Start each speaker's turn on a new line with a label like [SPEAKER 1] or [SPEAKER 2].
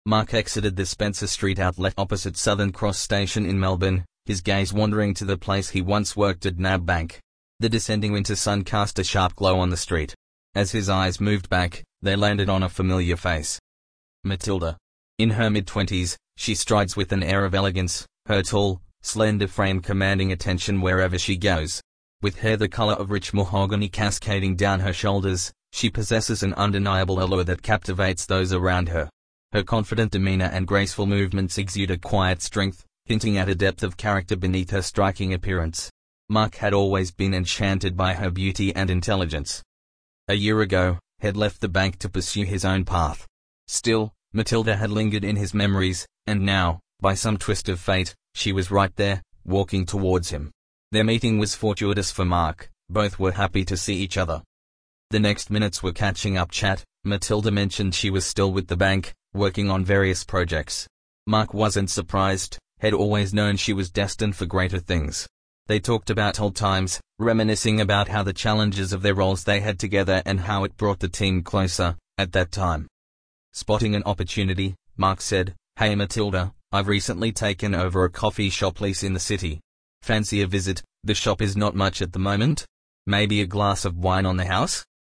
[SPEAKER 1] Mark exited the Spencer Street outlet opposite Southern Cross Station in Melbourne, his gaze wandering to the place he once worked at NAB Bank. The descending winter sun cast a sharp glow on the street. As his eyes moved back, they landed on a familiar face. Matilda. In her mid-20s, she strides with an air of elegance, her tall, slender frame commanding attention wherever she goes. With hair the color of rich mahogany cascading down her shoulders, she possesses an undeniable allure that captivates those around her. Her confident demeanor and graceful movements exude a quiet strength, hinting at a depth of character beneath her striking appearance. Mark had always been enchanted by her beauty and intelligence. A year ago, had left the bank to pursue his own path. Still, Matilda had lingered in his memories, and now, by some twist of fate, she was right there, walking towards him. Their meeting was fortuitous for Mark, both were happy to see each other. The next minutes were catching up chat. Matilda mentioned she was still with the bank, working on various projects. Mark wasn't surprised, had always known she was destined for greater things. They talked about old times, reminiscing about how the challenges of their roles they had together and how it brought the team closer, at that time. Spotting an opportunity, Mark said, "Hey Matilda, I've recently taken over a coffee shop lease in the city. Fancy a visit? The shop is not much at the moment. Maybe a glass of wine on the house?"